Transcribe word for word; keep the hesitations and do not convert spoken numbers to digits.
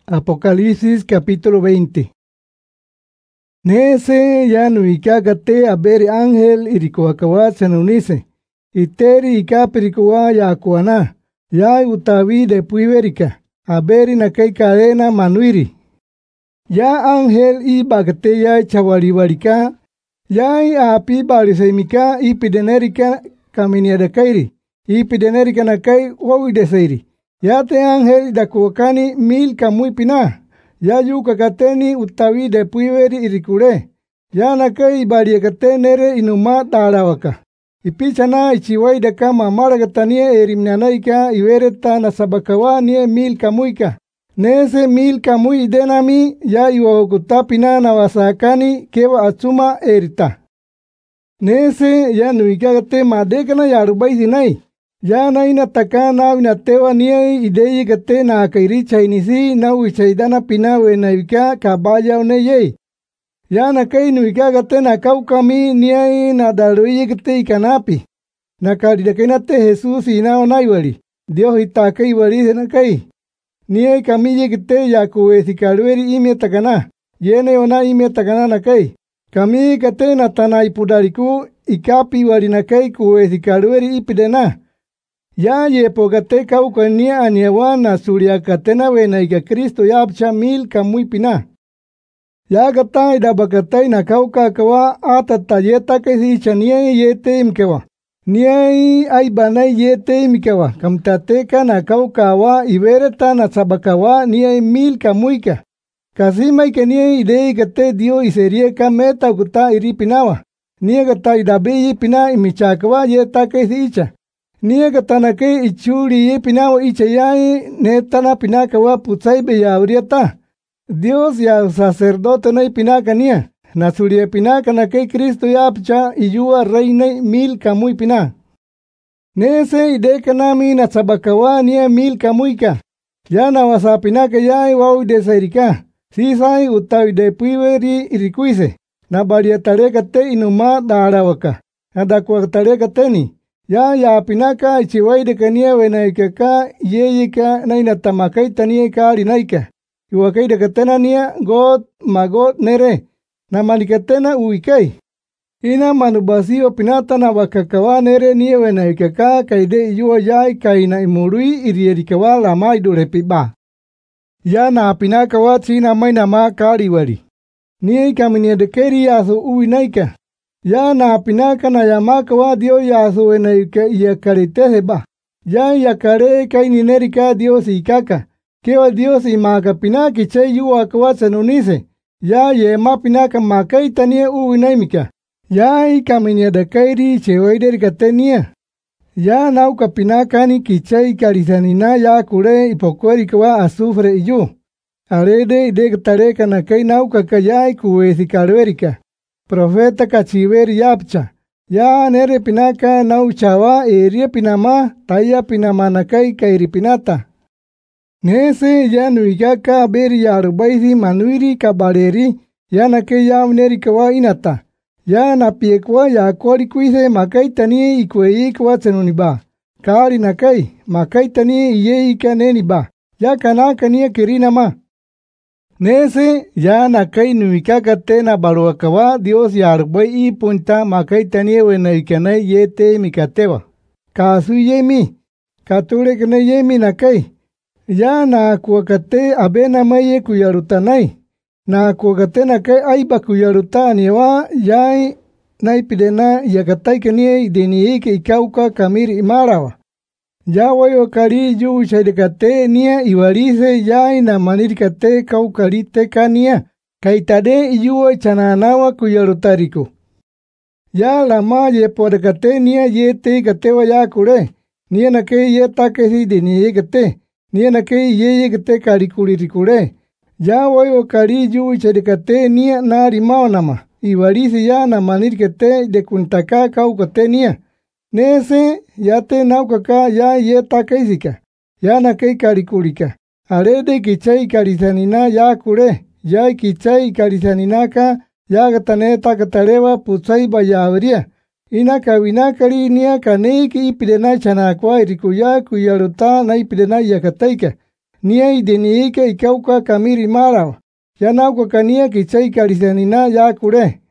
Apocalipsis capítulo veinte. Nese ya nuikagate aberi ángel irikuakawa senunise. Iteri ikapirikuwa ya kuana. Ya utavi de puiverika. Aberi nakai cadena manuiri. Ya ángel i bagate ya chawaliwarika. Ya api balisemika i pidenerika kaminiadakairi. I pidenerika nakai wawideseiri. Ya te ángel dakuakani mil kamui pina. Ya yuka kateni utawi de puiveri irikure. Ya nakai bariakate nere inuma tarawaka. Ipichana ichiwai daka mamaragatania erimnanaika ivereta nasabakawa nie mil kamuika. Nese mil kamui denami ya iwakuta pina nawasakani kewa atsuma erita. Nese ya nuikagate madekana yarubaisinai. Ya naina takana vinatewa nie idei gate na kairi chainisi na wichaidana pina wenavika kabaya oneye. Ya nakai nuika gate na kaukami nie na darui gate ikanapi. Na karidakena te Jesus ina onaiwali. Dios itaka iwali nakai. Nie kami gate ya kuwesikalweri ime takana. Yene ona ime takana nakai. Kami gate na tanai pudariku ikapi wali nakai kuwesikalweri ipidena. Ya yepogate kaukania aniewana suriakatena wenaika Kristo yapcha mil kamui pina. Ya gata idabakatai na kauka kawa atata yeta kesi chanie yete imkewa. Niai aibanai yete imkewa. Kamtateka na kauka wa ibereta na sabakawa niai mil kamuika. Kasima ikenie idei gate dio iserieka meta ukuta iripinawa. Nia gata idabriyi pina imichakawa yeta kesi icha. Niega tanake ichuri ye pinao ichayai netana pinaka wa putsaibe ya uriata. Dios ya sacerdote na pinaka nia. Nasuria pinaka na ke Cristo ya apcha iyua reine mil kamui pina. Nese ideka nami na sabakawa nia mil kamuika. Ya na wasa pinaka yai wau de sairika. Sisai utawi de puiveri irikuise. Na bariatareka te inuma darawaka. Adakwa tareka teni. Ya ya pinaka ichiwai de kania wenaikaka yeyika naina tamakai tania kari naika. Iwakai de katena nia god magot nere. Na manikatena uikai. Ina manubasio pinata na wakakawa nere nia wenaikaka kaide iyua yai kaina imurui irierikawa lamai durepiba. Ya na pinaka wa tsina maina ma kari wali. Nia ikaminia de keri asu ui naika. Ya na pinaka na yamaka wa dio yasu wenaika iakariteheba. Ya yakare kaini nerika dios ikaka. Kewa dios imaka pinaki che yuwa kawa senunise. Ya yema pinaka makai tania uwinaimika. Ya ikaminia da kairi chewaiderika tenia. Ya nauka pinaka ni kichai karisanina ya kure ipokuerika wa azufre iyu. Arede idektareka na kai nauka kayai kuwesikarwerika. Profeta kachiveri yapcha. Ya nere pinaka nauchawa erie pinama taya pinamanakai kairi pinata. Nese ya nuigaka beri ya arubaisi manuiri kabareri ya nake ya neri kawa inata. Ya napiekwa ya kori kuise makai tani ikwei kwa tsenuniba. Kari nakai makai tani iye ikaneniba. Ya kanaka niya kirinama. Nese ya nakai nuikaka tena baruakawa Dios yarbai i punta makai tanie wenaikanai yete mikatewa. Kasu yemi, kature kene yemi nakai. Ya na kuakate abena maye kuyarutanai. Na kuakate nakai aiba kuyarutaniwa yai naipidena yakatai kenie ideniike ikauka kamiri imarawa. Ya wayo kari yu shaidekate nia iwarise ya ina manirikate kaukarite kania kaitade iyuwa chananawa kuyarutariku. Ya lama ye podekate nia yete gatewa ya kure. Nia nake yeta kesi de nia gate. Nia nake ye gate karikuririkure. Ya wayo kari yu shaidekate nia narimao nama. Iwarise ya na manirikate de kuntaka kaukate nia. Nese yate naukaka ya yeta kaisika. Ya nakai karikurika. Arede kichai karisanina ya kure. Ya kichai karisaninaka ya gataneta katarewa putsai bayabria. Ina kawinakari nia kaneiki ipidena chanakwa irikuya kuyaruta na ipidena yakataika. Nia ideniika ikauka kamiri maraw. Yanauka kania kichai kalisanina ya kure.